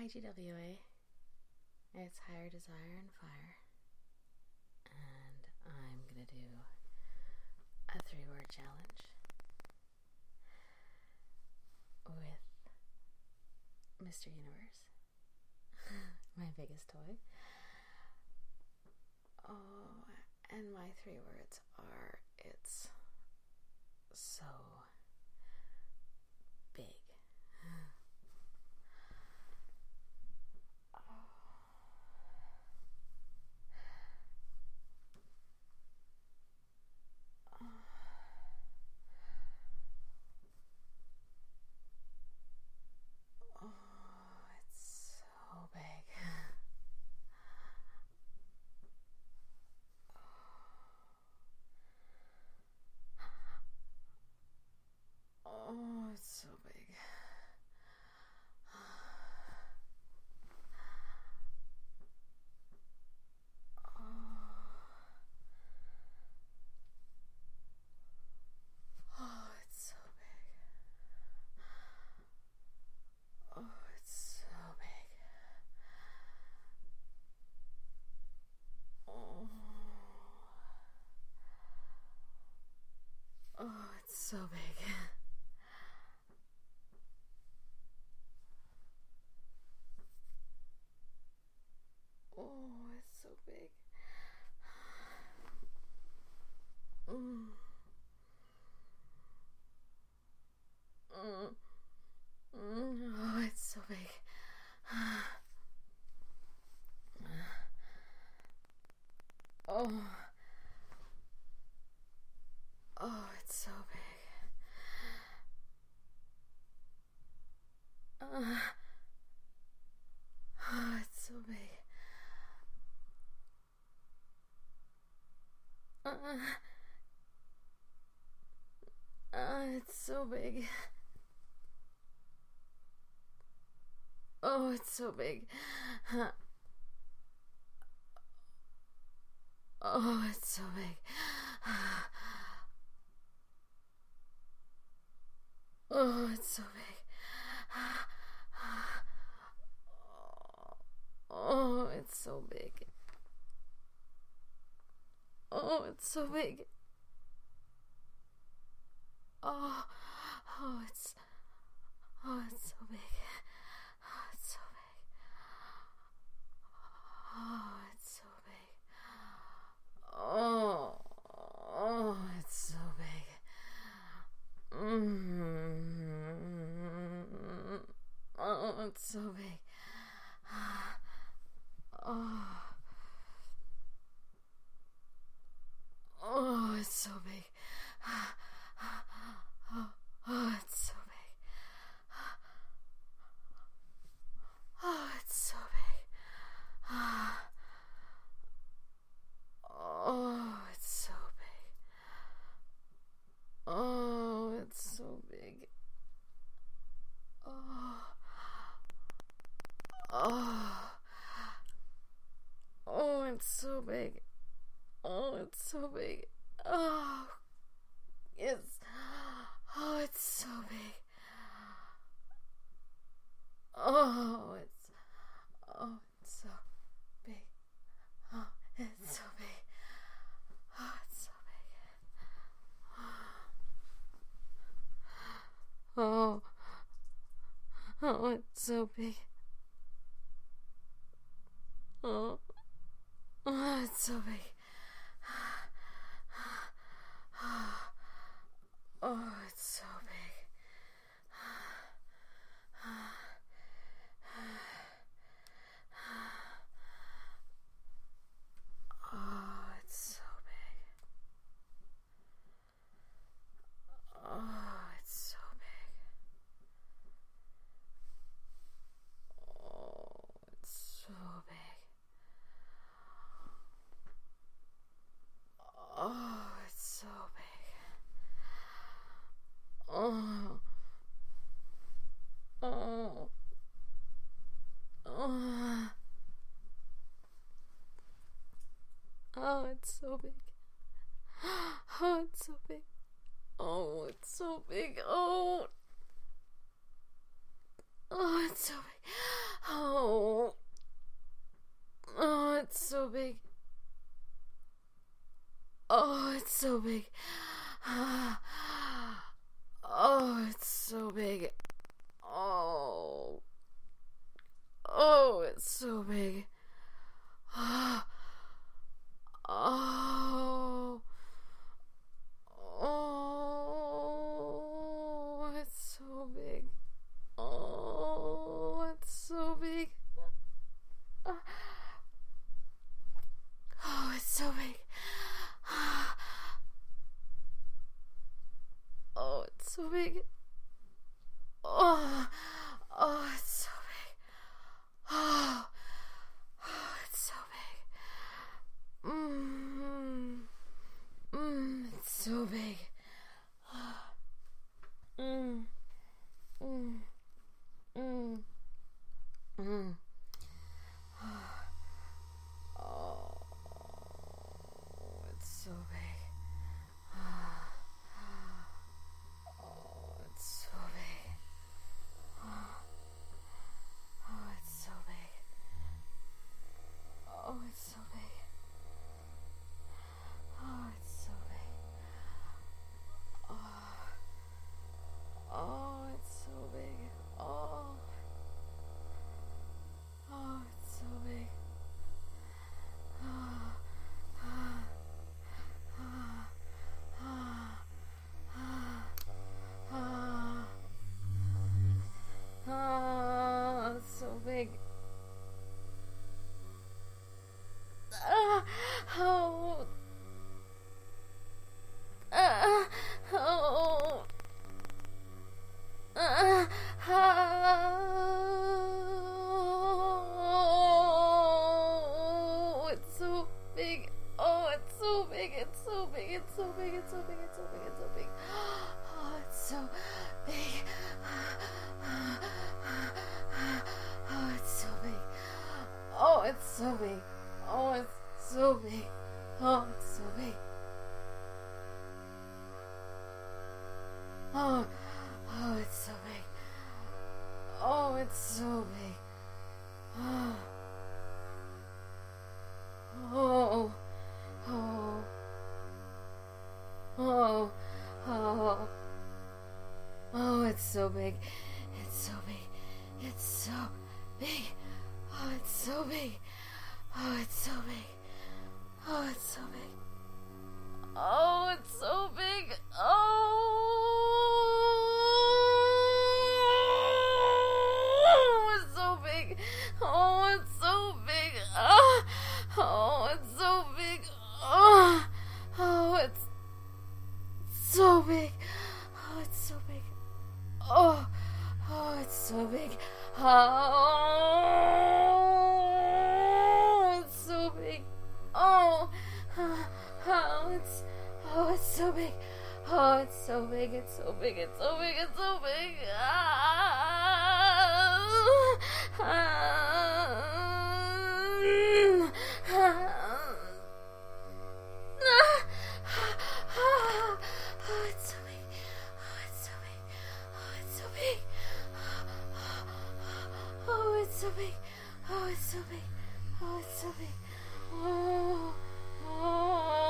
GWA. It's Higher Desire and Fire. And I'm going to do a 3-word challenge with Mr. Universe, my biggest toy. Oh, and my 3 words are, it's so big. Oh, it's so big. Oh, it's so big. Oh, it's so big. Oh, oh, it's so big. Oh, it's so big. Oh, it's so big. Oh. Oh, it's so big. Oh, it's so big. It's so big. Oh, it's so big. Oh, it's so big. Oh, it's so big. Oh, it's so big. Oh, it's so big. Oh, it's so big. Oh, it's so big. Oh, it's so big. Oh, it's so big. Oh, it's so big. Oh, it's so big. Oh, it's so big. Oh, it's so big. Oh, it's so big. Oh, it's so big. Oh, it's so big. Oh, it's so big. Oh, yes. Oh, it's so big. Oh, it's so big. Oh, it's so big. Oh, it's so big. Oh, it's so big. Oh, it's so big. Oh, it's so big. Oh, it's so big. Oh, it's so big. Oh, it's so big. Oh, it's so big. Oh. Oh. Oh. Oh, it's so big. Oh, it's so big. Oh, it's so big. Oh. Oh, it's so big. Oh. so big. Oh, it's so big. Oh, it's so big. Oh. Oh, it's so big. Oh. Oh. Oh, it's so big. Oh, it's so big. Oh, it's so big. Oh, it's so big. Oh, oh, it's so big. Oh, oh, it's so big. It's so big. Mm, mm, mm, mm. Oh, it's so big. Oh, it's so big. Oh, it's so big. Oh, it's so big. Oh, it's so big. Oh, it's so big. Oh, oh, it's so big. Oh, it's so big. Oh, oh, oh, it's so big. Oh, it's so big. It's so big. It's so big. It's so big. It's so big. It's so big. Oh, it's so big. Oh, it's so big. Oh, it's so big. Oh, it's so big. Oh, it's so big. Oh, oh, it's so big. Oh, it's so big. Oh, oh, oh, oh, oh, oh, it's so big. It's so big. It's so big. Oh, it's so big. Oh, it's so big. Oh, it's so big. Oh, it's so big. Oh, it's so big. Oh, it's so big. Oh, it's so big. Oh, it's so big. Oh, it's so big. Oh, oh, it's so big. Oh, it's so big. Oh, oh, it's so big. Oh, it's so big. It's so big. It's so big. It's so big. Oh, it's so big. Oh, it's so big. Oh, it's so big. Oh, it's so big. Oh, it's so big. Oh, it's so big. Oh, oh.